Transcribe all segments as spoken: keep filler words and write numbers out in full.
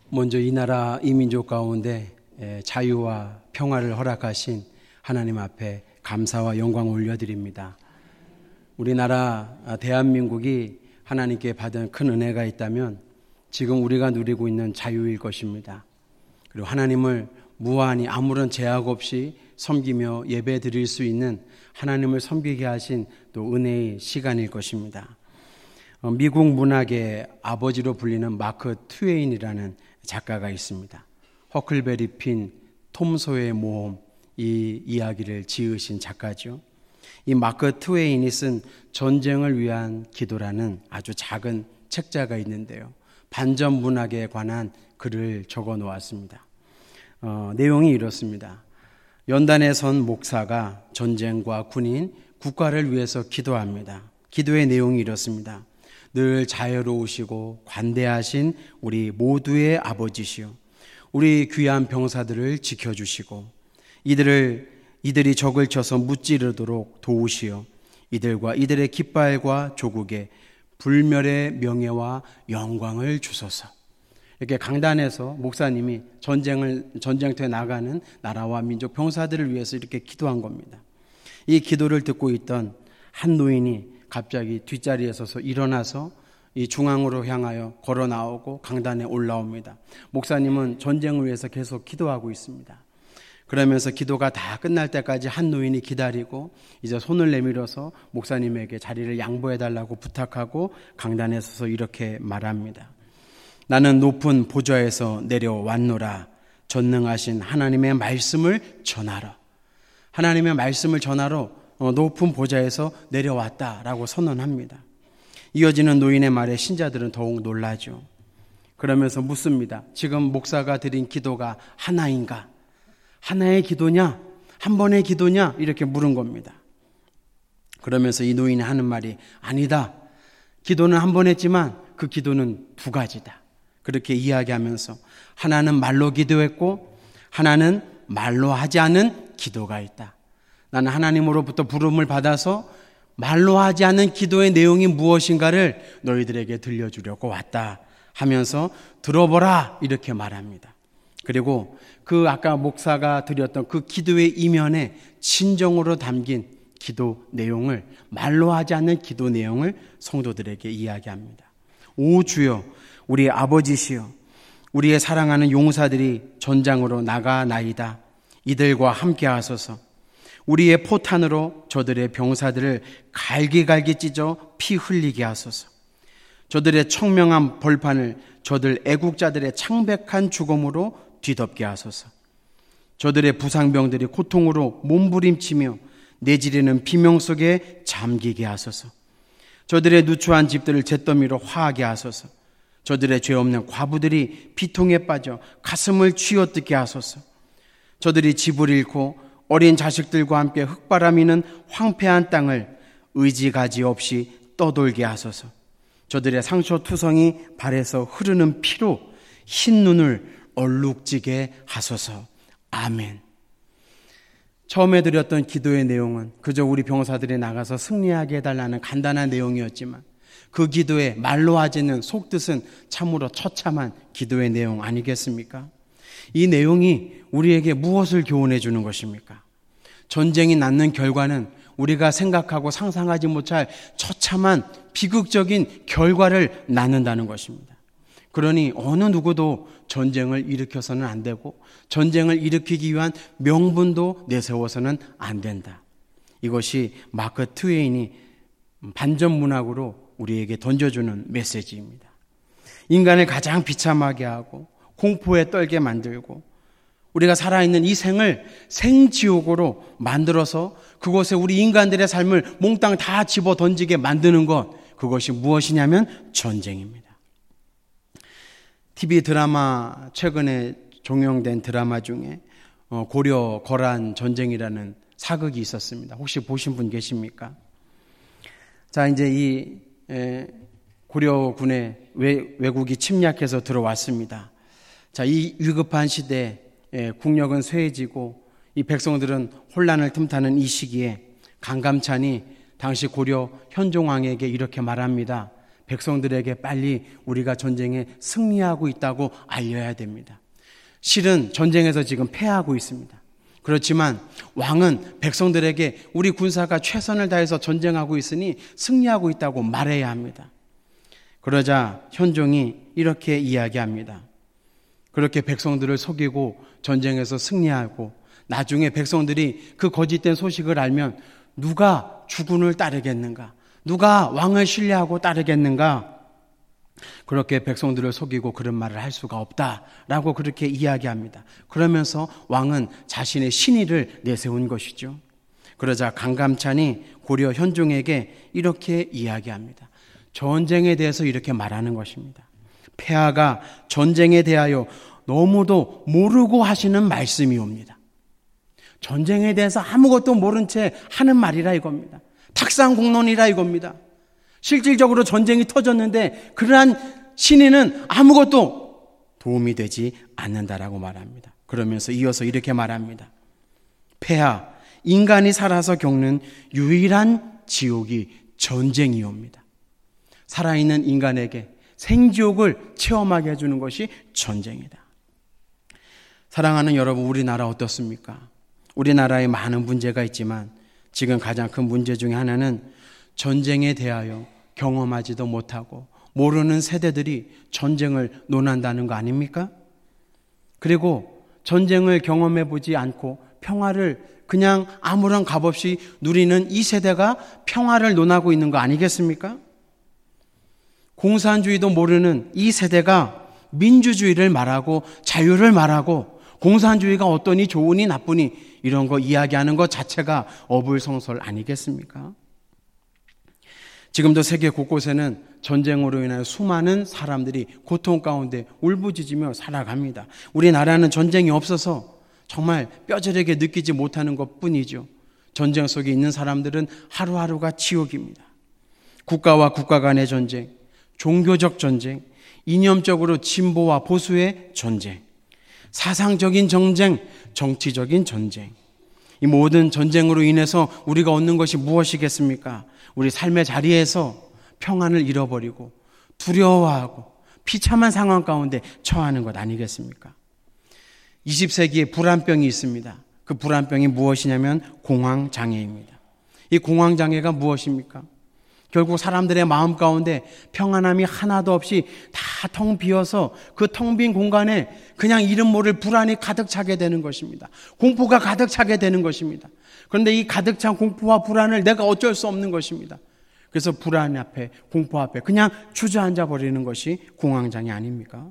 먼저 이 나라 이 민족 가운데 자유와 평화를 허락하신 하나님 앞에 감사와 영광을 올려드립니다. 우리나라 대한민국이 하나님께 받은 큰 은혜가 있다면 지금 우리가 누리고 있는 자유일 것입니다. 그리고 하나님을 무한히 아무런 제약 없이 섬기며 예배 드릴 수 있는 하나님을 섬기게 하신 또 은혜의 시간일 것입니다. 미국 문학의 아버지로 불리는 마크 트웨인이라는 작가가 있습니다. 허클베리 핀, 톰 소의 모험, 이 이야기를 지으신 작가죠. 이 마크 트웨인이 쓴 전쟁을 위한 기도라는 아주 작은 책자가 있는데요. 반전 문학에 관한 글을 적어 놓았습니다. 어, 내용이 이렇습니다. 연단에 선 목사가 전쟁과 군인, 국가를 위해서 기도합니다. 기도의 내용이 이렇습니다. 늘 자애로우시고 관대하신 우리 모두의 아버지시오. 우리 귀한 병사들을 지켜주시고 이들을 이들이 적을 쳐서 무찌르도록 도우시오. 이들과 이들의 깃발과 조국에 불멸의 명예와 영광을 주소서. 이렇게 강단에서 목사님이 전쟁을 전쟁터에 나가는 나라와 민족 병사들을 위해서 이렇게 기도한 겁니다. 이 기도를 듣고 있던 한 노인이 갑자기 뒷자리에 서서 일어나서 이 중앙으로 향하여 걸어 나오고 강단에 올라옵니다. 목사님은 전쟁을 위해서 계속 기도하고 있습니다. 그러면서 기도가 다 끝날 때까지 한 노인이 기다리고 이제 손을 내밀어서 목사님에게 자리를 양보해달라고 부탁하고 강단에 서서 이렇게 말합니다. 나는 높은 보좌에서 내려왔노라. 전능하신 하나님의 말씀을 전하라. 하나님의 말씀을 전하러 높은 보좌에서 내려왔다라고 선언합니다. 이어지는 노인의 말에 신자들은 더욱 놀라죠. 그러면서 묻습니다. 지금 목사가 드린 기도가 하나인가? 하나의 기도냐? 한 번의 기도냐? 이렇게 물은 겁니다. 그러면서 이 노인이 하는 말이 아니다. 기도는 한 번 했지만 그 기도는 두 가지다. 그렇게 이야기하면서 하나는 말로 기도했고 하나는 말로 하지 않은 기도가 있다. 나는 하나님으로부터 부름을 받아서 말로 하지 않은 기도의 내용이 무엇인가를 너희들에게 들려주려고 왔다 하면서 들어보라 이렇게 말합니다. 그리고 그 아까 목사가 드렸던 그 기도의 이면에 진정으로 담긴 기도 내용을 말로 하지 않는 기도 내용을 성도들에게 이야기합니다. 오 주여 우리 아버지시여 우리의 사랑하는 용사들이 전장으로 나가나이다. 이들과 함께 하소서. 우리의 포탄으로 저들의 병사들을 갈기갈기 찢어 피 흘리게 하소서. 저들의 청명한 벌판을 저들 애국자들의 창백한 죽음으로 뒤덮게 하소서. 저들의 부상병들이 고통으로 몸부림치며 내지르는 비명 속에 잠기게 하소서. 저들의 누추한 집들을 잿더미로 화하게 하소서. 저들의 죄 없는 과부들이 비통에 빠져 가슴을 쥐어뜯게 하소서. 저들이 집을 잃고 어린 자식들과 함께 흙바람이는 황폐한 땅을 의지가지 없이 떠돌게 하소서. 저들의 상처투성이 발에서 흐르는 피로 흰 눈을 얼룩지게 하소서. 아멘. 처음에 드렸던 기도의 내용은 그저 우리 병사들이 나가서 승리하게 해달라는 간단한 내용이었지만 그 기도의 말로 하지는 속뜻은 참으로 처참한 기도의 내용 아니겠습니까? 이 내용이 우리에게 무엇을 교훈해 주는 것입니까? 전쟁이 낳는 결과는 우리가 생각하고 상상하지 못할 처참한 비극적인 결과를 낳는다는 것입니다. 그러니 어느 누구도 전쟁을 일으켜서는 안 되고 전쟁을 일으키기 위한 명분도 내세워서는 안 된다. 이것이 마크 트웨인이 반전 문학으로 우리에게 던져주는 메시지입니다. 인간을 가장 비참하게 하고 공포에 떨게 만들고 우리가 살아있는 이 생을 생지옥으로 만들어서 그곳에 우리 인간들의 삶을 몽땅 다 집어 던지게 만드는 것, 그것이 무엇이냐면 전쟁입니다. 티비 드라마, 최근에 종영된 드라마 중에 고려 거란 전쟁이라는 사극이 있었습니다. 혹시 보신 분 계십니까? 자, 이제 이 고려군에 외국이 침략해서 들어왔습니다. 자, 이 위급한 시대에 국력은 쇠해지고 이 백성들은 혼란을 틈타는 이 시기에 강감찬이 당시 고려 현종왕에게 이렇게 말합니다. 백성들에게 빨리 우리가 전쟁에 승리하고 있다고 알려야 됩니다. 실은 전쟁에서 지금 패하고 있습니다. 그렇지만 왕은 백성들에게 우리 군사가 최선을 다해서 전쟁하고 있으니 승리하고 있다고 말해야 합니다. 그러자 현종이 이렇게 이야기합니다. 그렇게 백성들을 속이고 전쟁에서 승리하고 나중에 백성들이 그 거짓된 소식을 알면 누가 주군을 따르겠는가? 누가 왕을 신뢰하고 따르겠는가? 그렇게 백성들을 속이고 그런 말을 할 수가 없다라고 그렇게 이야기합니다. 그러면서 왕은 자신의 신의를 내세운 것이죠. 그러자 강감찬이 고려 현종에게 이렇게 이야기합니다. 전쟁에 대해서 이렇게 말하는 것입니다. 폐하가 전쟁에 대하여 너무도 모르고 하시는 말씀이옵니다. 전쟁에 대해서 아무것도 모른 채 하는 말이라 이겁니다. 탁상공론이라 이겁니다. 실질적으로 전쟁이 터졌는데 그러한 신의는 아무것도 도움이 되지 않는다라고 말합니다. 그러면서 이어서 이렇게 말합니다. 폐하, 인간이 살아서 겪는 유일한 지옥이 전쟁이옵니다. 살아있는 인간에게 생지옥을 체험하게 해주는 것이 전쟁이다. 사랑하는 여러분, 우리나라 어떻습니까? 우리나라에 많은 문제가 있지만 지금 가장 큰 문제 중에 하나는 전쟁에 대하여 경험하지도 못하고 모르는 세대들이 전쟁을 논한다는 거 아닙니까? 그리고 전쟁을 경험해 보지 않고 평화를 그냥 아무런 값 없이 누리는 이 세대가 평화를 논하고 있는 거 아니겠습니까? 공산주의도 모르는 이 세대가 민주주의를 말하고 자유를 말하고 공산주의가 어떠니 좋으니 나쁘니 이런 거 이야기하는 것 자체가 어불성설 아니겠습니까? 지금도 세계 곳곳에는 전쟁으로 인하여 수많은 사람들이 고통 가운데 울부짖으며 살아갑니다. 우리나라는 전쟁이 없어서 정말 뼈저리게 느끼지 못하는 것뿐이죠. 전쟁 속에 있는 사람들은 하루하루가 지옥입니다. 국가와 국가 간의 전쟁, 종교적 전쟁, 이념적으로 진보와 보수의 전쟁, 사상적인 전쟁, 정치적인 전쟁. 이 모든 전쟁으로 인해서 우리가 얻는 것이 무엇이겠습니까? 우리 삶의 자리에서 평안을 잃어버리고 두려워하고 비참한 상황 가운데 처하는 것 아니겠습니까? 이십 세기에 불안병이 있습니다. 그 불안병이 무엇이냐면 공황장애입니다. 이 공황장애가 무엇입니까? 결국 사람들의 마음 가운데 평안함이 하나도 없이 다 텅 비어서 그 텅 빈 공간에 그냥 이름 모를 불안이 가득 차게 되는 것입니다. 공포가 가득 차게 되는 것입니다. 그런데 이 가득 찬 공포와 불안을 내가 어쩔 수 없는 것입니다. 그래서 불안 앞에, 공포 앞에 그냥 주저앉아 버리는 것이 공황장애 아닙니까?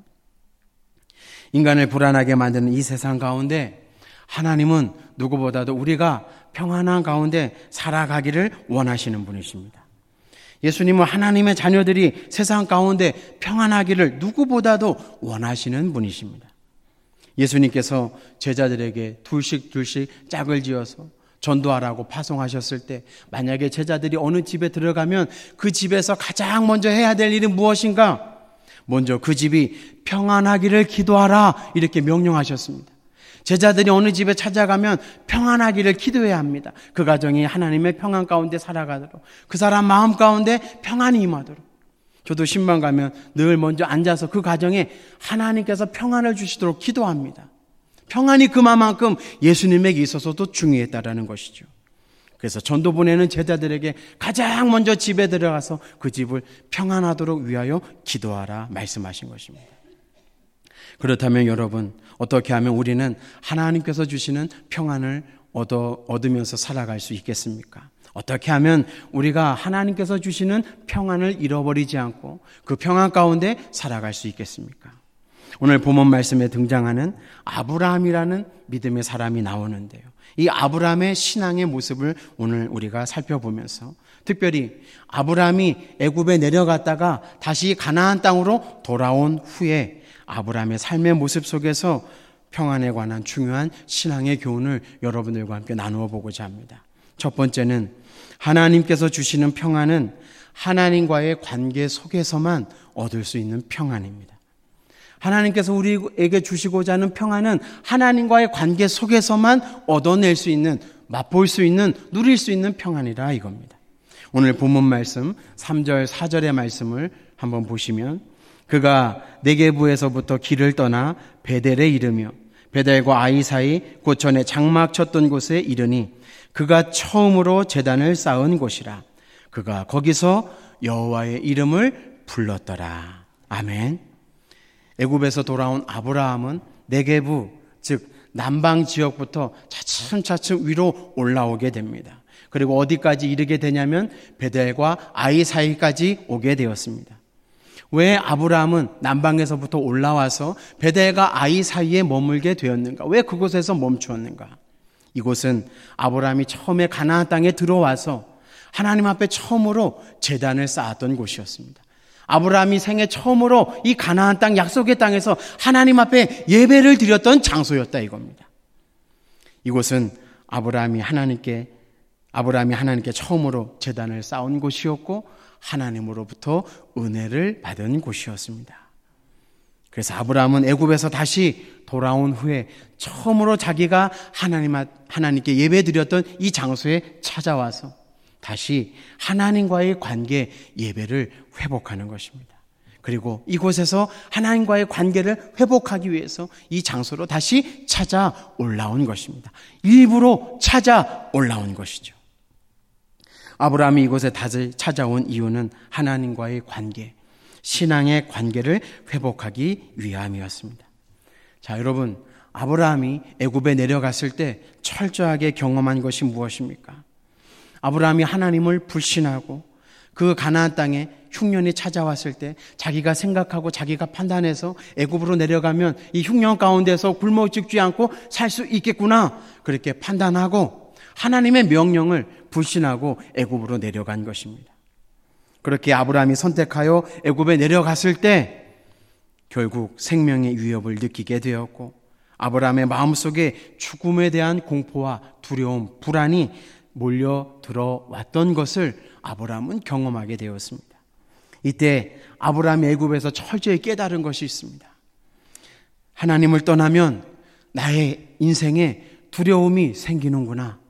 인간을 불안하게 만드는 이 세상 가운데 하나님은 누구보다도 우리가 평안한 가운데 살아가기를 원하시는 분이십니다. 예수님은 하나님의 자녀들이 세상 가운데 평안하기를 누구보다도 원하시는 분이십니다. 예수님께서 제자들에게 둘씩 둘씩 짝을 지어서 전도하라고 파송하셨을 때 만약에 제자들이 어느 집에 들어가면 그 집에서 가장 먼저 해야 될 일은 무엇인가? 먼저 그 집이 평안하기를 기도하라 이렇게 명령하셨습니다. 제자들이 어느 집에 찾아가면 평안하기를 기도해야 합니다. 그 가정이 하나님의 평안 가운데 살아가도록, 그 사람 마음 가운데 평안이 임하도록. 저도 신방 가면 늘 먼저 앉아서 그 가정에 하나님께서 평안을 주시도록 기도합니다. 평안이 그만큼 예수님에게 있어서도 중요했다라는 것이죠. 그래서 전도 보내는 제자들에게 가장 먼저 집에 들어가서 그 집을 평안하도록 위하여 기도하라 말씀하신 것입니다. 그렇다면 여러분, 어떻게 하면 우리는 하나님께서 주시는 평안을 얻어, 얻으면서 살아갈 수 있겠습니까? 어떻게 하면 우리가 하나님께서 주시는 평안을 잃어버리지 않고 그 평안 가운데 살아갈 수 있겠습니까? 오늘 본문 말씀에 등장하는 아브라함이라는 믿음의 사람이 나오는데요. 이 아브라함의 신앙의 모습을 오늘 우리가 살펴보면서 특별히 아브라함이 애굽에 내려갔다가 다시 가나안 땅으로 돌아온 후에 아브라함의 삶의 모습 속에서 평안에 관한 중요한 신앙의 교훈을 여러분들과 함께 나누어 보고자 합니다. 첫 번째는 하나님께서 주시는 평안은 하나님과의 관계 속에서만 얻을 수 있는 평안입니다. 하나님께서 우리에게 주시고자 하는 평안은 하나님과의 관계 속에서만 얻어낼 수 있는, 맛볼 수 있는, 누릴 수 있는 평안이라 이겁니다. 오늘 본문 말씀 삼 절 사 절의 말씀을 한번 보시면 그가 네게부에서부터 길을 떠나 베델에 이르며 베델과 아이 사이 곧 전에 장막 쳤던 곳에 이르니 그가 처음으로 제단을 쌓은 곳이라. 그가 거기서 여호와의 이름을 불렀더라. 아멘. 애굽에서 돌아온 아브라함은 네게부, 즉 남방 지역부터 차츰차츰 위로 올라오게 됩니다. 그리고 어디까지 이르게 되냐면 베델과 아이 사이까지 오게 되었습니다. 왜 아브라함은 남방에서부터 올라와서 베델과 아이 사이에 머물게 되었는가? 왜 그곳에서 멈추었는가? 이곳은 아브라함이 처음에 가나안 땅에 들어와서 하나님 앞에 처음으로 제단을 쌓았던 곳이었습니다. 아브라함이 생애 처음으로 이 가나안 땅 약속의 땅에서 하나님 앞에 예배를 드렸던 장소였다 이겁니다. 이곳은 아브라함이 하나님께 아브라함이 하나님께 처음으로 제단을 쌓은 곳이었고 하나님으로부터 은혜를 받은 곳이었습니다. 그래서 아브라함은 애굽에서 다시 돌아온 후에 처음으로 자기가 하나님, 하나님께 예배드렸던 이 장소에 찾아와서 다시 하나님과의 관계 예배를 회복하는 것입니다. 그리고 이곳에서 하나님과의 관계를 회복하기 위해서 이 장소로 다시 찾아 올라온 것입니다. 일부러 찾아 올라온 것이죠. 아브라함이 이곳에 다시 찾아온 이유는 하나님과의 관계, 신앙의 관계를 회복하기 위함이었습니다. 자, 여러분, 아브라함이 애굽에 내려갔을 때 철저하게 경험한 것이 무엇입니까? 아브라함이 하나님을 불신하고 그 가나안 땅에 흉년이 찾아왔을 때 자기가 생각하고 자기가 판단해서 애굽으로 내려가면 이 흉년 가운데서 굶어 죽지 않고 살 수 있겠구나 그렇게 판단하고 하나님의 명령을 불신하고 애굽으로 내려간 것입니다. 그렇게 아브라함이 선택하여 애굽에 내려갔을 때 결국 생명의 위협을 느끼게 되었고 아브라함의 마음속에 죽음에 대한 공포와 두려움, 불안이 몰려 들어왔던 것을 아브라함은 경험하게 되었습니다. 이때 아브라함이 애굽에서 철저히 깨달은 것이 있습니다. 하나님을 떠나면 나의 인생에 두려움이 생기는구나.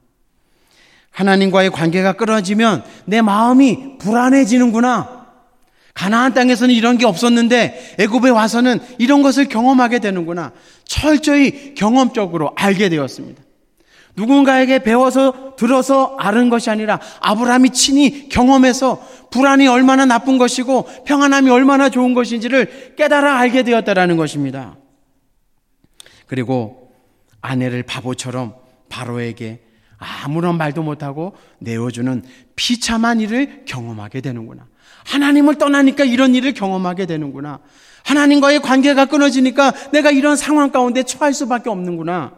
하나님과의 관계가 끊어지면 내 마음이 불안해지는구나. 가나안 땅에서는 이런 게 없었는데 애굽에 와서는 이런 것을 경험하게 되는구나. 철저히 경험적으로 알게 되었습니다. 누군가에게 배워서 들어서 아는 것이 아니라 아브라함이 친히 경험해서 불안이 얼마나 나쁜 것이고 평안함이 얼마나 좋은 것인지를 깨달아 알게 되었다라는 것입니다. 그리고 아내를 바보처럼 바로에게 아무런 말도 못하고 내어주는 비참한 일을 경험하게 되는구나. 하나님을 떠나니까 이런 일을 경험하게 되는구나. 하나님과의 관계가 끊어지니까 내가 이런 상황 가운데 처할 수밖에 없는구나.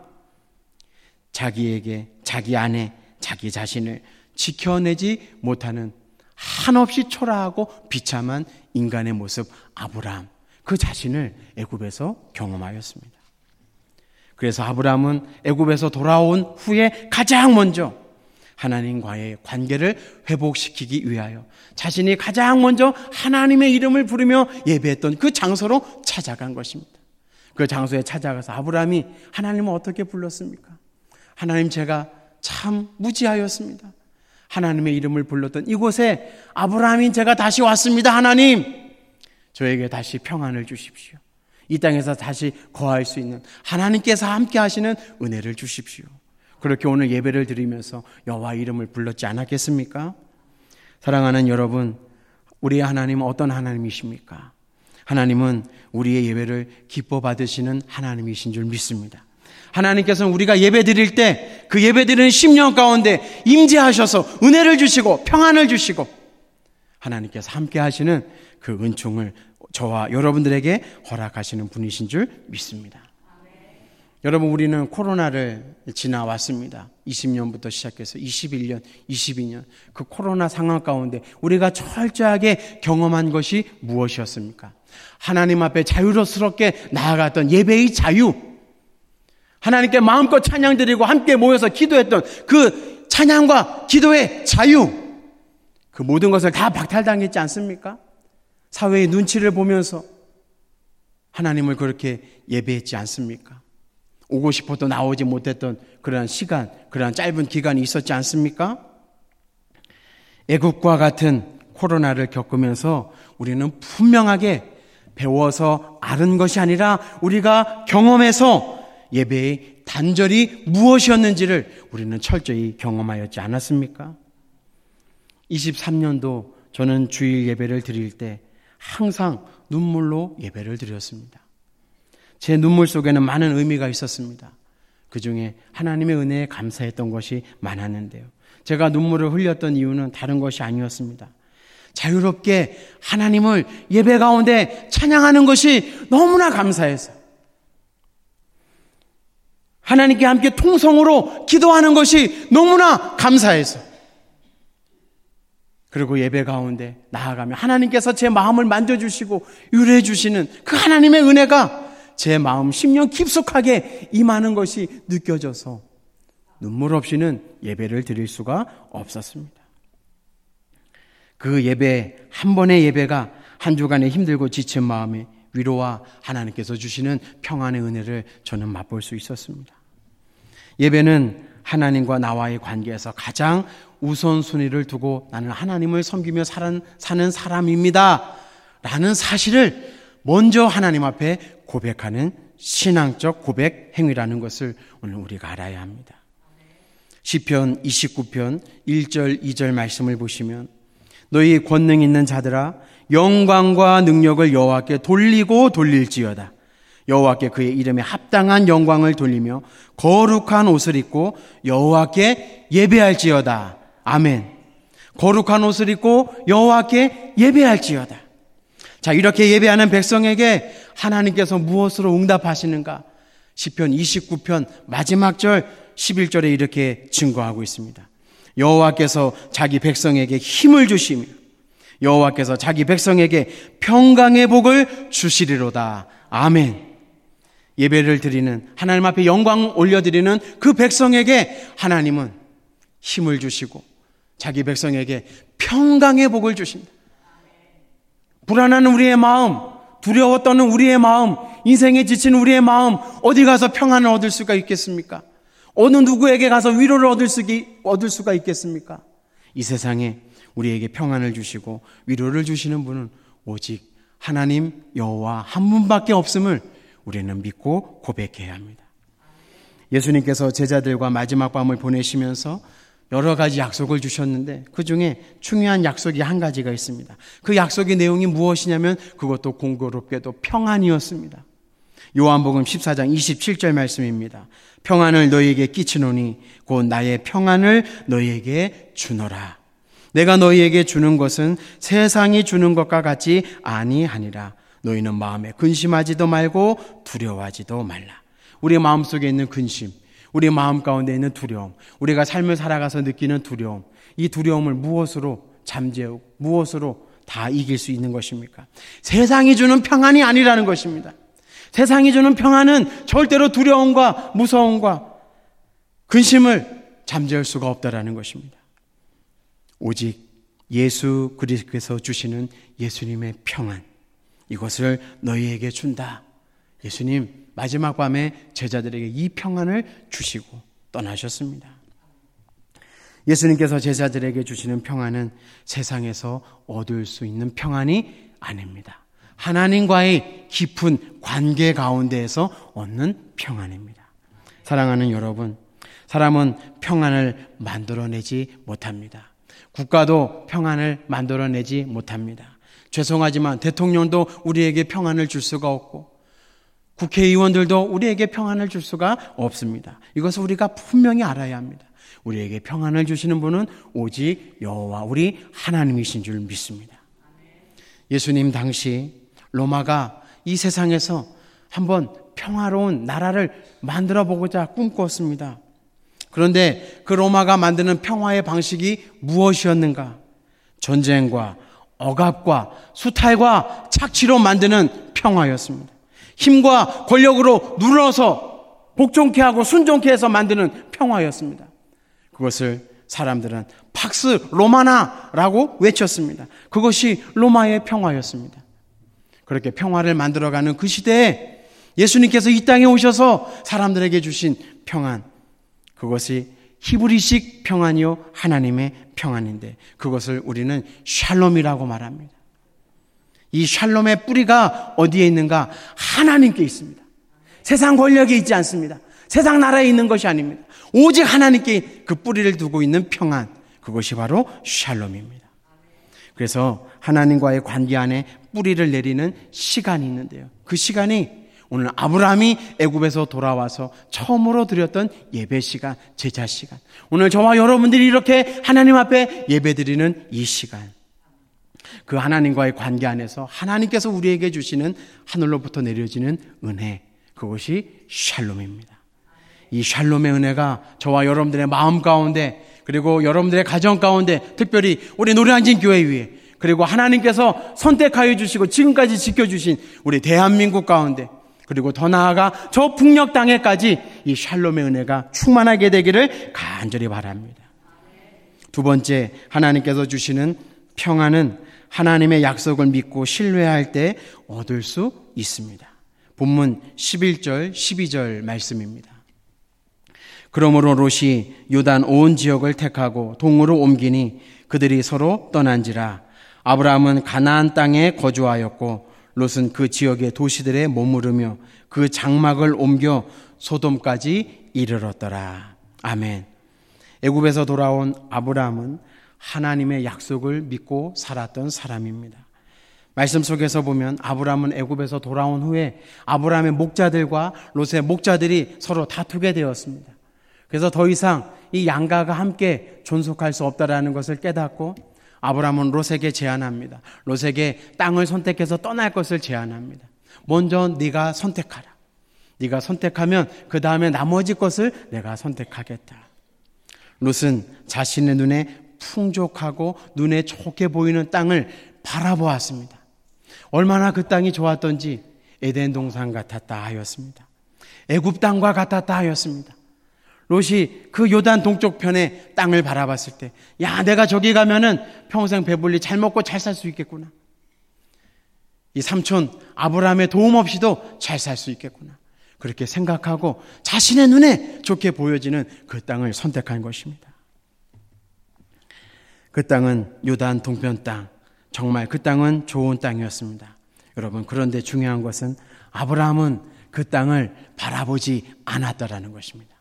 자기에게, 자기 아내, 자기 자신을 지켜내지 못하는 한없이 초라하고 비참한 인간의 모습 아브라함, 그 자신을 애굽에서 경험하였습니다. 그래서 아브라함은 애굽에서 돌아온 후에 가장 먼저 하나님과의 관계를 회복시키기 위하여 자신이 가장 먼저 하나님의 이름을 부르며 예배했던 그 장소로 찾아간 것입니다. 그 장소에 찾아가서 아브라함이 하나님을 어떻게 불렀습니까? 하나님, 제가 참 무지하였습니다. 하나님의 이름을 불렀던 이곳에 아브라함인 제가 다시 왔습니다. 하나님, 저에게 다시 평안을 주십시오. 이 땅에서 다시 거할 수 있는 하나님께서 함께 하시는 은혜를 주십시오. 그렇게 오늘 예배를 드리면서 여호와 이름을 불렀지 않았겠습니까? 사랑하는 여러분, 우리의 하나님은 어떤 하나님이십니까? 하나님은 우리의 예배를 기뻐 받으시는 하나님이신 줄 믿습니다. 하나님께서는 우리가 예배 드릴 때 그 예배 드리는 심령 가운데 임재하셔서 은혜를 주시고 평안을 주시고 하나님께서 함께 하시는 그 은총을 저와 여러분들에게 허락하시는 분이신 줄 믿습니다. 아멘. 여러분, 우리는 코로나를 지나왔습니다. 이십 년부터 시작해서 이십일 년, 이십이 년 그 코로나 상황 가운데 우리가 철저하게 경험한 것이 무엇이었습니까? 하나님 앞에 자유롭게 나아갔던 예배의 자유, 하나님께 마음껏 찬양 드리고 함께 모여서 기도했던 그 찬양과 기도의 자유, 그 모든 것을 다 박탈당했지 않습니까? 사회의 눈치를 보면서 하나님을 그렇게 예배했지 않습니까? 오고 싶어도 나오지 못했던 그러한 시간, 그러한 짧은 기간이 있었지 않습니까? 애국과 같은 코로나를 겪으면서 우리는 분명하게 배워서 아는 것이 아니라 우리가 경험해서 예배의 단절이 무엇이었는지를 우리는 철저히 경험하였지 않았습니까? 이십삼 년도 저는 주일 예배를 드릴 때 항상 눈물로 예배를 드렸습니다. 제 눈물 속에는 많은 의미가 있었습니다. 그 중에 하나님의 은혜에 감사했던 것이 많았는데요. 제가 눈물을 흘렸던 이유는 다른 것이 아니었습니다. 자유롭게 하나님을 예배 가운데 찬양하는 것이 너무나 감사해서, 하나님께 함께 통성으로 기도하는 것이 너무나 감사해서, 그리고 예배 가운데 나아가며 하나님께서 제 마음을 만져주시고 위로해 주시는 그 하나님의 은혜가 제 마음 심령 깊숙하게 임하는 것이 느껴져서 눈물 없이는 예배를 드릴 수가 없었습니다. 그 예배, 한 번의 예배가 한 주간의 힘들고 지친 마음에 위로와 하나님께서 주시는 평안의 은혜를 저는 맛볼 수 있었습니다. 예배는 하나님과 나와의 관계에서 가장 우선순위를 두고 나는 하나님을 섬기며 사는 사람입니다 라는 사실을 먼저 하나님 앞에 고백하는 신앙적 고백 행위라는 것을 오늘 우리가 알아야 합니다. 시편 이십구 편 일 절 이 절 말씀을 보시면, 너희 권능 있는 자들아 영광과 능력을 여호와께 돌리고 돌릴지어다. 여호와께 그의 이름에 합당한 영광을 돌리며 거룩한 옷을 입고 여호와께 예배할지어다. 아멘. 거룩한 옷을 입고 여호와께 예배할지어다. 자, 이렇게 예배하는 백성에게 하나님께서 무엇으로 응답하시는가? 시편 이십구 편 마지막 절 십일 절에 이렇게 증거하고 있습니다. 여호와께서 자기 백성에게 힘을 주시며 여호와께서 자기 백성에게 평강의 복을 주시리로다. 아멘. 예배를 드리는, 하나님 앞에 영광 올려드리는 그 백성에게 하나님은 힘을 주시고 자기 백성에게 평강의 복을 주십니다. 불안한 우리의 마음, 두려워 떠는 우리의 마음, 인생에 지친 우리의 마음, 어디 가서 평안을 얻을 수가 있겠습니까? 어느 누구에게 가서 위로를 얻을, 수, 얻을 수가 있겠습니까? 이 세상에 우리에게 평안을 주시고 위로를 주시는 분은 오직 하나님 여호와 한 분밖에 없음을 우리는 믿고 고백해야 합니다. 예수님께서 제자들과 마지막 밤을 보내시면서 여러 가지 약속을 주셨는데 그 중에 중요한 약속이 한 가지가 있습니다. 그 약속의 내용이 무엇이냐면 그것도 공교롭게도 평안이었습니다. 요한복음 십사 장 이십칠 절 말씀입니다. 평안을 너희에게 끼치노니 곧 나의 평안을 너희에게 주노라. 내가 너희에게 주는 것은 세상이 주는 것과 같이 아니하니라. 너희는 마음에 근심하지도 말고 두려워하지도 말라. 우리 마음속에 있는 근심, 우리 마음 가운데 있는 두려움, 우리가 삶을 살아가서 느끼는 두려움, 이 두려움을 무엇으로 잠재우고 무엇으로 다 이길 수 있는 것입니까? 세상이 주는 평안이 아니라는 것입니다. 세상이 주는 평안은 절대로 두려움과 무서움과 근심을 잠재울 수가 없다라는 것입니다. 오직 예수 그리스도께서 주시는 예수님의 평안, 이것을 너희에게 준다. 예수님 마지막 밤에 제자들에게 이 평안을 주시고 떠나셨습니다. 예수님께서 제자들에게 주시는 평안은 세상에서 얻을 수 있는 평안이 아닙니다. 하나님과의 깊은 관계 가운데에서 얻는 평안입니다. 사랑하는 여러분, 사람은 평안을 만들어내지 못합니다. 국가도 평안을 만들어내지 못합니다. 죄송하지만 대통령도 우리에게 평안을 줄 수가 없고 국회의원들도 우리에게 평안을 줄 수가 없습니다. 이것을 우리가 분명히 알아야 합니다. 우리에게 평안을 주시는 분은 오직 여호와 우리 하나님이신 줄 믿습니다. 예수님 당시 로마가 이 세상에서 한번 평화로운 나라를 만들어 보고자 꿈꾸었습니다. 그런데 그 로마가 만드는 평화의 방식이 무엇이었는가? 전쟁과 억압과 수탈과 착취로 만드는 평화였습니다. 힘과 권력으로 눌러서 복종케 하고 순종케 해서 만드는 평화였습니다. 그것을 사람들은 팍스 로마나라고 외쳤습니다. 그것이 로마의 평화였습니다. 그렇게 평화를 만들어가는 그 시대에 예수님께서 이 땅에 오셔서 사람들에게 주신 평안, 그것이 히브리식 평안이요 하나님의 평안인데 그것을 우리는 샬롬이라고 말합니다. 이 샬롬의 뿌리가 어디에 있는가? 하나님께 있습니다. 세상 권력에 있지 않습니다. 세상 나라에 있는 것이 아닙니다. 오직 하나님께 그 뿌리를 두고 있는 평안, 그것이 바로 샬롬입니다. 그래서 하나님과의 관계 안에 뿌리를 내리는 시간이 있는데요. 그 시간이 오늘 아브라함이 애굽에서 돌아와서 처음으로 드렸던 예배 시간, 제자 시간. 오늘 저와 여러분들이 이렇게 하나님 앞에 예배 드리는 이 시간. 그 하나님과의 관계 안에서 하나님께서 우리에게 주시는 하늘로부터 내려지는 은혜, 그것이 샬롬입니다. 이 샬롬의 은혜가 저와 여러분들의 마음 가운데, 그리고 여러분들의 가정 가운데, 특별히 우리 노량진 교회 위에, 그리고 하나님께서 선택하여 주시고 지금까지 지켜주신 우리 대한민국 가운데, 그리고 더 나아가 저 북녘 땅에까지 이 샬롬의 은혜가 충만하게 되기를 간절히 바랍니다. 두 번째, 하나님께서 주시는 평안은 하나님의 약속을 믿고 신뢰할 때 얻을 수 있습니다. 본문 십일 절, 십이 절 말씀입니다. 그러므로 롯이 요단 온 지역을 택하고 동으로 옮기니 그들이 서로 떠난지라. 아브라함은 가나안 땅에 거주하였고 롯은 그 지역의 도시들에 머무르며 그 장막을 옮겨 소돔까지 이르렀더라. 아멘. 애굽에서 돌아온 아브라함은 하나님의 약속을 믿고 살았던 사람입니다. 말씀 속에서 보면 아브라함은 애굽에서 돌아온 후에 아브라함의 목자들과 롯의 목자들이 서로 다투게 되었습니다. 그래서 더 이상 이 양가가 함께 존속할 수 없다라는 것을 깨닫고 아브라함은 롯에게 제안합니다. 롯에게 땅을 선택해서 떠날 것을 제안합니다. 먼저 네가 선택하라. 네가 선택하면 그 다음에 나머지 것을 내가 선택하겠다. 롯은 자신의 눈에 풍족하고 눈에 좋게 보이는 땅을 바라보았습니다. 얼마나 그 땅이 좋았던지 에덴 동산 같았다 하였습니다. 애굽 땅과 같았다 하였습니다. 롯이 그 요단 동쪽 편의 땅을 바라봤을 때, 야, 내가 저기 가면은 평생 배불리 잘 먹고 잘 살 수 있겠구나. 이 삼촌 아브라함의 도움 없이도 잘 살 수 있겠구나. 그렇게 생각하고 자신의 눈에 좋게 보여지는 그 땅을 선택한 것입니다. 그 땅은 요단 동편 땅, 정말 그 땅은 좋은 땅이었습니다. 여러분, 그런데 중요한 것은 아브라함은 그 땅을 바라보지 않았다라는 것입니다.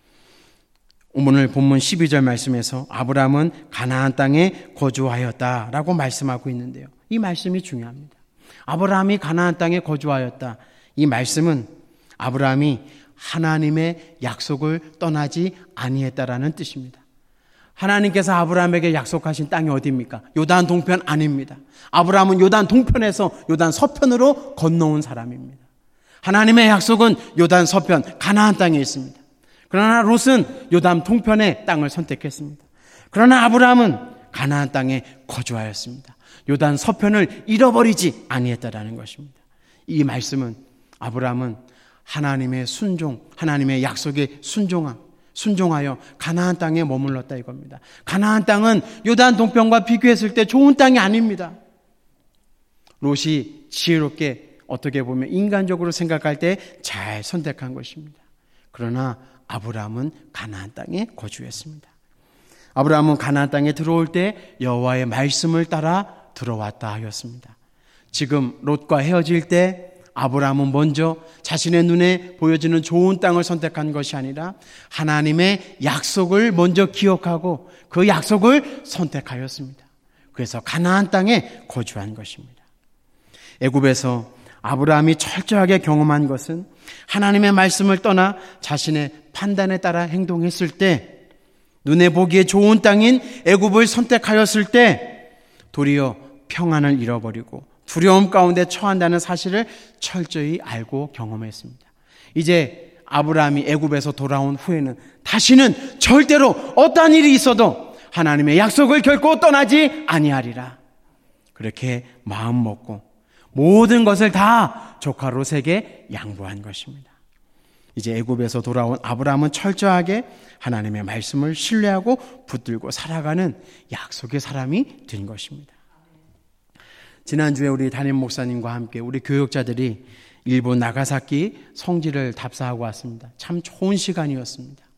오늘 본문 십이 절 말씀에서 아브라함은 가나안 땅에 거주하였다라고 말씀하고 있는데요. 이 말씀이 중요합니다. 아브라함이 가나안 땅에 거주하였다. 이 말씀은 아브라함이 하나님의 약속을 떠나지 아니했다라는 뜻입니다. 하나님께서 아브라함에게 약속하신 땅이 어디입니까? 요단 동편 아닙니다. 아브라함은 요단 동편에서 요단 서편으로 건너온 사람입니다. 하나님의 약속은 요단 서편 가나안 땅에 있습니다. 그러나 롯은 요단 동편의 땅을 선택했습니다. 그러나 아브라함은 가나안 땅에 거주하였습니다. 요단 서편을 잃어버리지 아니했다라는 것입니다. 이 말씀은 아브라함은 하나님의 순종, 하나님의 약속에 순종함, 순종하여 가나안 땅에 머물렀다 이겁니다. 가나안 땅은 요단 동편과 비교했을 때 좋은 땅이 아닙니다. 롯이 지혜롭게 어떻게 보면 인간적으로 생각할 때 잘 선택한 것입니다. 그러나 아브라함은 가나안 땅에 거주했습니다. 아브라함은 가나안 땅에 들어올 때 여호와의 말씀을 따라 들어왔다 하였습니다. 지금 롯과 헤어질 때 아브라함은 먼저 자신의 눈에 보여지는 좋은 땅을 선택한 것이 아니라 하나님의 약속을 먼저 기억하고 그 약속을 선택하였습니다. 그래서 가나안 땅에 거주한 것입니다. 애굽에서 아브라함이 철저하게 경험한 것은 하나님의 말씀을 떠나 자신의 판단에 따라 행동했을 때, 눈에 보기에 좋은 땅인 애굽을 선택하였을 때 도리어 평안을 잃어버리고 두려움 가운데 처한다는 사실을 철저히 알고 경험했습니다. 이제 아브라함이 애굽에서 돌아온 후에는 다시는 절대로 어떠한 일이 있어도 하나님의 약속을 결코 떠나지 아니하리라. 그렇게 마음 먹고 모든 것을 다 조카 롯에게 양보한 것입니다. 이제 애굽에서 돌아온 아브라함은 철저하게 하나님의 말씀을 신뢰하고 붙들고 살아가는 약속의 사람이 된 것입니다. 지난주에 우리 담임 목사님과 함께 우리 교역자들이 일본 나가사키 성지를 답사하고 왔습니다. 참 좋은 시간이었습니다.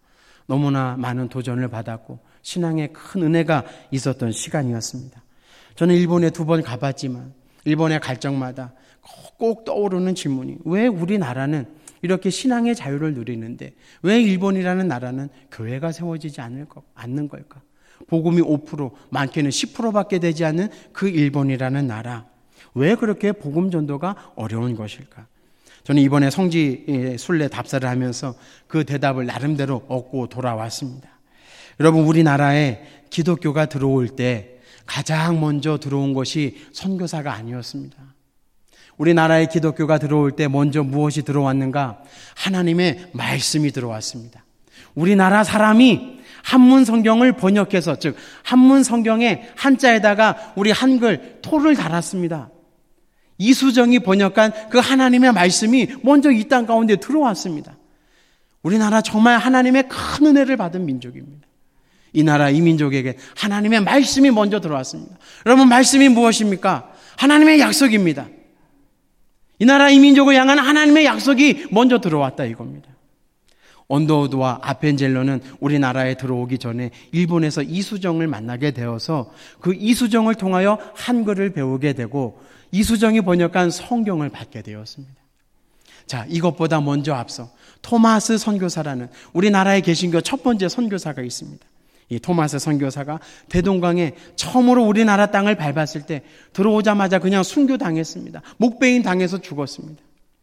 너무나 많은 도전을 받았고 신앙에 큰 은혜가 있었던 시간이었습니다. 저는 일본에 두 번 가봤지만 일본에 갈 적마다 꼭 떠오르는 질문이, 왜 우리나라는 이렇게 신앙의 자유를 누리는데 왜 일본이라는 나라는 교회가 세워지지 않을 거, 않는 걸까? 복음이 오 퍼센트, 많게는 십 퍼센트밖에 되지 않는 그 일본이라는 나라, 왜 그렇게 복음 전도가 어려운 것일까? 저는 이번에 성지 순례 답사를 하면서 그 대답을 나름대로 얻고 돌아왔습니다. 여러분, 우리나라에 기독교가 들어올 때 가장 먼저 들어온 것이 선교사가 아니었습니다. 우리나라에 기독교가 들어올 때 먼저 무엇이 들어왔는가? 하나님의 말씀이 들어왔습니다. 우리나라 사람이 한문 성경을 번역해서, 즉 한문 성경의 한자에다가 우리 한글 토를 달았습니다. 이수정이 번역한 그 하나님의 말씀이 먼저 이 땅 가운데 들어왔습니다. 우리나라 정말 하나님의 큰 은혜를 받은 민족입니다. 이 나라 이 민족에게 하나님의 말씀이 먼저 들어왔습니다. 여러분, 말씀이 무엇입니까? 하나님의 약속입니다. 이 나라 이 민족을 향한 하나님의 약속이 먼저 들어왔다 이겁니다. 언더우드와 아펜젤러는 우리나라에 들어오기 전에 일본에서 이수정을 만나게 되어서 그 이수정을 통하여 한글을 배우게 되고 이수정이 번역한 성경을 받게 되었습니다. 자, 이것보다 먼저 앞서 토마스 선교사라는 우리나라에 개신교 첫 번째 선교사가 있습니다. 이 토마스 선교사가 대동강에 처음으로 우리나라 땅을 밟았을 때 들어오자마자 그냥 순교당했습니다. 목베인 당해서 죽었습니다.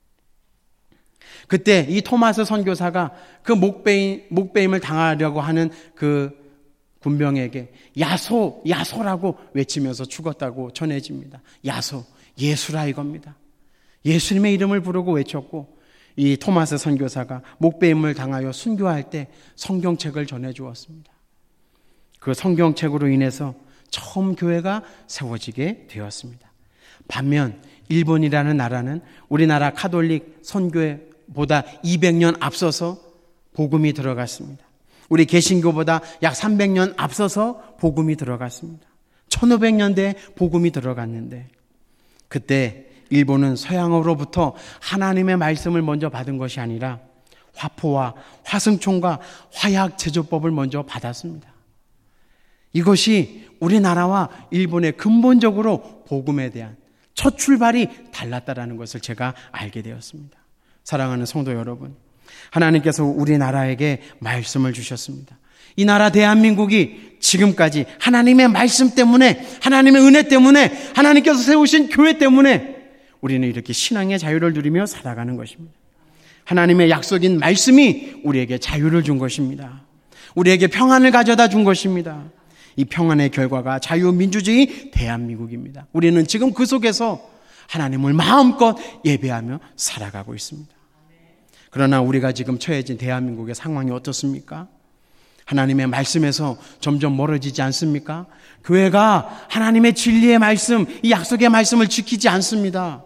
그때 이 토마스 선교사가 그 목베임, 목베임을 당하려고 하는 그 군병에게 야소, 야소라고 외치면서 죽었다고 전해집니다. 야소, 예수라 이겁니다. 예수님의 이름을 부르고 외쳤고, 이 토마스 선교사가 목베임을 당하여 순교할 때 성경책을 전해주었습니다. 그 성경책으로 인해서 처음 교회가 세워지게 되었습니다. 반면 일본이라는 나라는 우리나라 카톨릭 선교회보다 이백 년 앞서서 복음이 들어갔습니다. 우리 개신교보다 약 삼백 년 앞서서 복음이 들어갔습니다. 천오백 년대에 복음이 들어갔는데, 그때 일본은 서양으로부터 하나님의 말씀을 먼저 받은 것이 아니라 화포와 화승총과 화약 제조법을 먼저 받았습니다. 이것이 우리나라와 일본의 근본적으로 복음에 대한 첫 출발이 달랐다라는 것을 제가 알게 되었습니다. 사랑하는 성도 여러분, 하나님께서 우리나라에게 말씀을 주셨습니다. 이 나라 대한민국이 지금까지 하나님의 말씀 때문에, 하나님의 은혜 때문에, 하나님께서 세우신 교회 때문에 우리는 이렇게 신앙의 자유를 누리며 살아가는 것입니다. 하나님의 약속인 말씀이 우리에게 자유를 준 것입니다. 우리에게 평안을 가져다 준 것입니다. 이 평안의 결과가 자유민주주의 대한민국입니다. 우리는 지금 그 속에서 하나님을 마음껏 예배하며 살아가고 있습니다. 그러나 우리가 지금 처해진 대한민국의 상황이 어떻습니까? 하나님의 말씀에서 점점 멀어지지 않습니까? 교회가 하나님의 진리의 말씀, 이 약속의 말씀을 지키지 않습니다.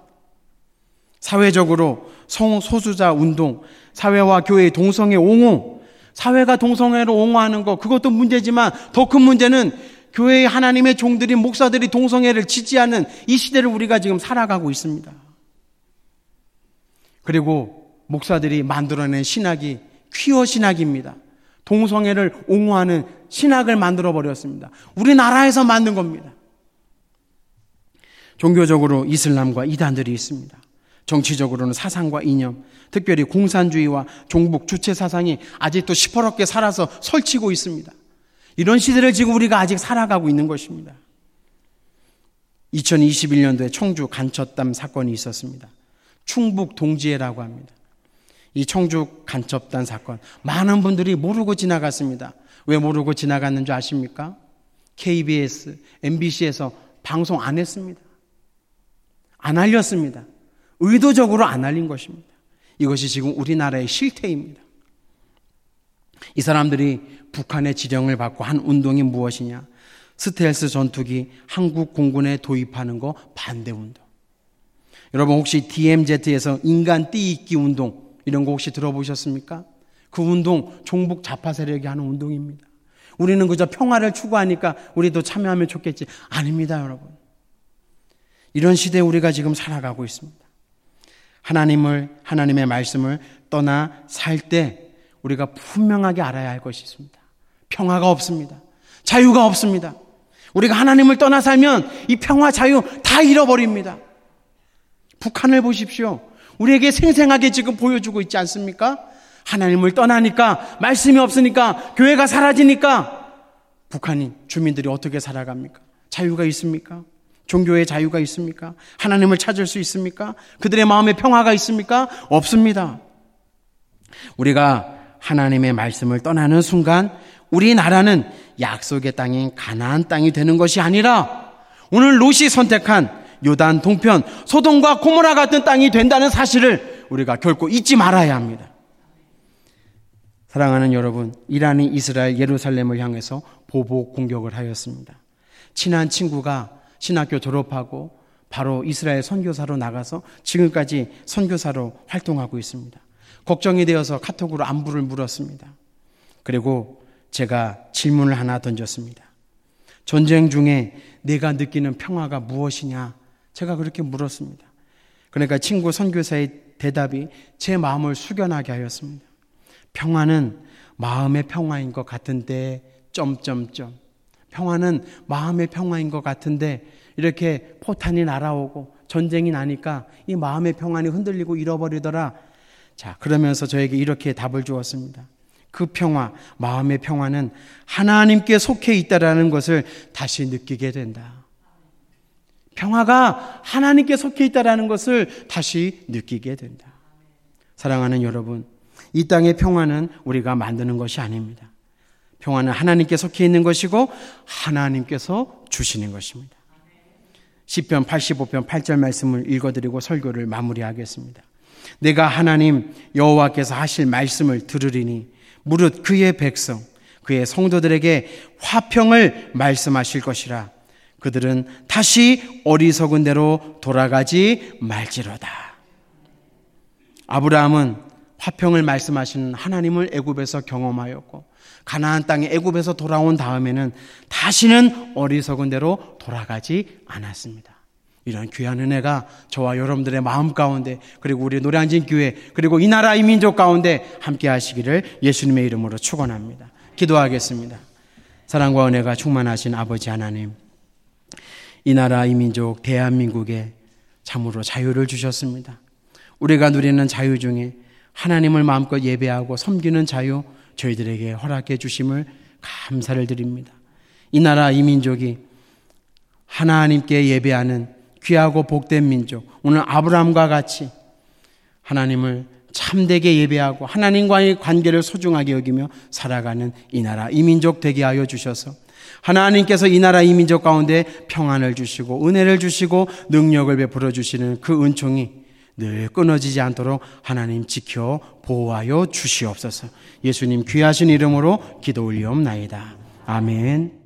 사회적으로 성소수자 운동, 사회와 교회의 동성애 옹호, 사회가 동성애를 옹호하는 것, 그것도 문제지만 더 큰 문제는 교회의 하나님의 종들인 목사들이 동성애를 지지하는 이 시대를 우리가 지금 살아가고 있습니다. 그리고 목사들이 만들어낸 신학이 퀴어 신학입니다. 동성애를 옹호하는 신학을 만들어버렸습니다. 우리나라에서 만든 겁니다. 종교적으로 이슬람과 이단들이 있습니다. 정치적으로는 사상과 이념, 특별히 공산주의와 종북 주체 사상이 아직도 시퍼렇게 살아서 설치고 있습니다. 이런 시대를 지금 우리가 아직 살아가고 있는 것입니다. 이천이십일 년도에 청주 간첩담 사건이 있었습니다. 충북 동지회라고 합니다. 이 청주 간첩단 사건, 많은 분들이 모르고 지나갔습니다. 왜 모르고 지나갔는 줄 아십니까? 케이비에스, 엠비씨에서 방송 안 했습니다. 안 알렸습니다. 의도적으로 안 알린 것입니다. 이것이 지금 우리나라의 실태입니다. 이 사람들이 북한의 지령을 받고 한 운동이 무엇이냐? 스텔스 전투기 한국 공군에 도입하는 거 반대 운동. 여러분 혹시 디엠제트에서 인간 띠입기 운동 이런 거 혹시 들어보셨습니까? 그 운동 종북 좌파 세력이 하는 운동입니다. 우리는 그저 평화를 추구하니까 우리도 참여하면 좋겠지. 아닙니다, 여러분. 이런 시대에 우리가 지금 살아가고 있습니다. 하나님을, 하나님의 말씀을 떠나 살 때 우리가 분명하게 알아야 할 것이 있습니다. 평화가 없습니다. 자유가 없습니다. 우리가 하나님을 떠나 살면 이 평화, 자유 다 잃어버립니다. 북한을 보십시오. 우리에게 생생하게 지금 보여주고 있지 않습니까? 하나님을 떠나니까, 말씀이 없으니까, 교회가 사라지니까 북한인 주민들이 어떻게 살아갑니까? 자유가 있습니까? 종교의 자유가 있습니까? 하나님을 찾을 수 있습니까? 그들의 마음에 평화가 있습니까? 없습니다. 우리가 하나님의 말씀을 떠나는 순간 우리나라는 약속의 땅인 가나안 땅이 되는 것이 아니라 오늘 롯이 선택한 요단 동편 소돔과 고모라 같은 땅이 된다는 사실을 우리가 결코 잊지 말아야 합니다. 사랑하는 여러분, 이란이 이스라엘 예루살렘을 향해서 보복 공격을 하였습니다. 친한 친구가 신학교 졸업하고 바로 이스라엘 선교사로 나가서 지금까지 선교사로 활동하고 있습니다. 걱정이 되어서 카톡으로 안부를 물었습니다. 그리고 제가 질문을 하나 던졌습니다. 전쟁 중에 내가 느끼는 평화가 무엇이냐? 제가 그렇게 물었습니다. 그러니까 친구 선교사의 대답이 제 마음을 숙연하게 하였습니다. 평화는 마음의 평화인 것 같은데 점점점 평화는 마음의 평화인 것 같은데 이렇게 포탄이 날아오고 전쟁이 나니까 이 마음의 평안이 흔들리고 잃어버리더라. 자, 그러면서 저에게 이렇게 답을 주었습니다. 그 평화, 마음의 평화는 하나님께 속해 있다라는 것을 다시 느끼게 된다. 평화가 하나님께 속해 있다라는 것을 다시 느끼게 된다. 사랑하는 여러분, 이 땅의 평화는 우리가 만드는 것이 아닙니다. 평화는 하나님께 속해 있는 것이고 하나님께서 주시는 것입니다. 시편 팔십오 편 팔 절 말씀을 읽어드리고 설교를 마무리하겠습니다. 내가 하나님 여호와께서 하실 말씀을 들으리니 무릇 그의 백성 그의 성도들에게 화평을 말씀하실 것이라. 그들은 다시 어리석은 대로 돌아가지 말지로다. 아브라함은 화평을 말씀하시는 하나님을 애굽에서 경험하였고 가나안 땅에 애굽에서 돌아온 다음에는 다시는 어리석은 대로 돌아가지 않았습니다. 이런 귀한 은혜가 저와 여러분들의 마음 가운데 그리고 우리 노량진 교회 그리고 이 나라 이 민족 가운데 함께 하시기를 예수님의 이름으로 축원합니다. 기도하겠습니다. 사랑과 은혜가 충만하신 아버지 하나님, 이 나라 이 민족 대한민국에 참으로 자유를 주셨습니다. 우리가 누리는 자유 중에 하나님을 마음껏 예배하고 섬기는 자유 저희들에게 허락해 주심을 감사를 드립니다. 이 나라 이 민족이 하나님께 예배하는 귀하고 복된 민족, 오늘 아브라함과 같이 하나님을 참되게 예배하고 하나님과의 관계를 소중하게 여기며 살아가는 이 나라 이 민족 되게 하여 주셔서 하나님께서 이 나라 이 민족 가운데 평안을 주시고 은혜를 주시고 능력을 베풀어 주시는 그 은총이 늘 끊어지지 않도록 하나님 지켜 보호하여 주시옵소서. 예수님 귀하신 이름으로 기도 올리옵나이다. 아멘.